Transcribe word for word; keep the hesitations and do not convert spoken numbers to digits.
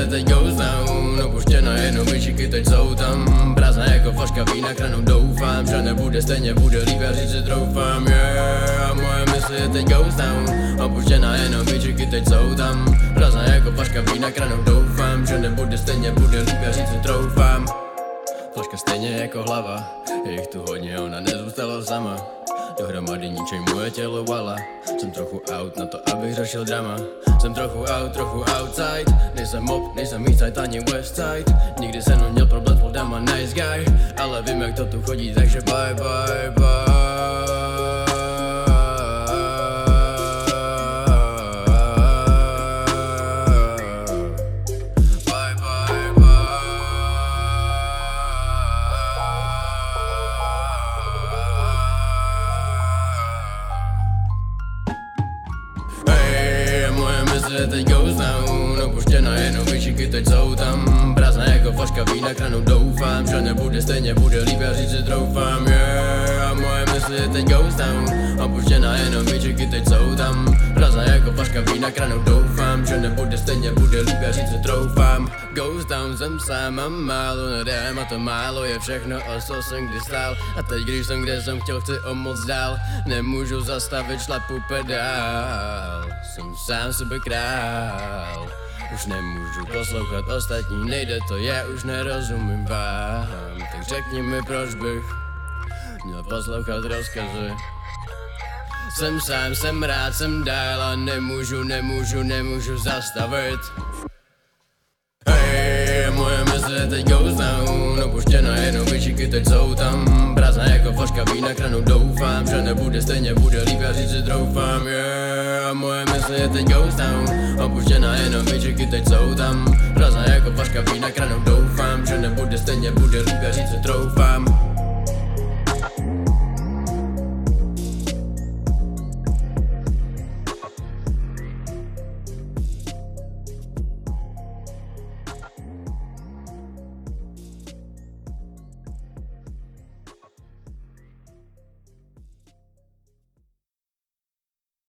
teď goes down. Opuštěna jenom vyčiky teď jsou tam. Prázdná jako flaška vína kranou doufám, že nebude stejně, bude líp, já říct si troufám, yeah. A moje mysli teď goes down. Opuštěna jenom vyčiky teď jsou tam. Prázdná jako flaška vína kranou doufám, že nebude stejně, bude líp, já říct si troufám. Flaška stejně jako hlava, je jich tu hodně, ona nezůstala sama. Dohromady ničej moje tělo vala. Jsem trochu out na to, abych řešil drama. Jsem trochu out, trochu outside. Nejsem mob, nejsem eastside ani westside. Nikdy jsem neměl problém, byl dama nice guy. Ale vím jak to tu chodí, takže bye bye bye. Teď goes down, opuštěna jenom vyčiky teď jsou tam. Prázdná jako flaška vína kranou doufám, že nebude stejně, bude líp, já říct si troufám, yeah. A moje mysli teď goes down, opuštěna jenom vyčiky teď jsou tam. Prázdná jako flaška vína kranou doufám, že nebude stejně, bude líp, já říct si troufám. Goes down, jsem sám a málo nedám a to málo je všechno, o co jsem kdy stál. A teď když jsem kde jsem chtěl, chci o moc dál. Nemůžu zastavit, šlapu pedál. Jsem sám sebe král. Už nemůžu poslouchat ostatní, nejde to, já už nerozumím vám. Tak řekni mi, proč bych měl poslouchat rozkazy. Jsem sám, jsem rád, jsem dál a nemůžu, nemůžu, nemůžu zastavit. Hey, moje mysli teď goes down, opuštěna jenom vyčiky teď jsou tam. Prázdná jako flaška vína kranou doufám, že nebude stejně, bude líp, já říct si troufám, yeah. A moje mysli teď goes down, opuštěna jenom vyčiky teď jsou tam. Prázdná jako flaška vína kranou doufám, že nebude stejně, bude líp, já říct si troufám.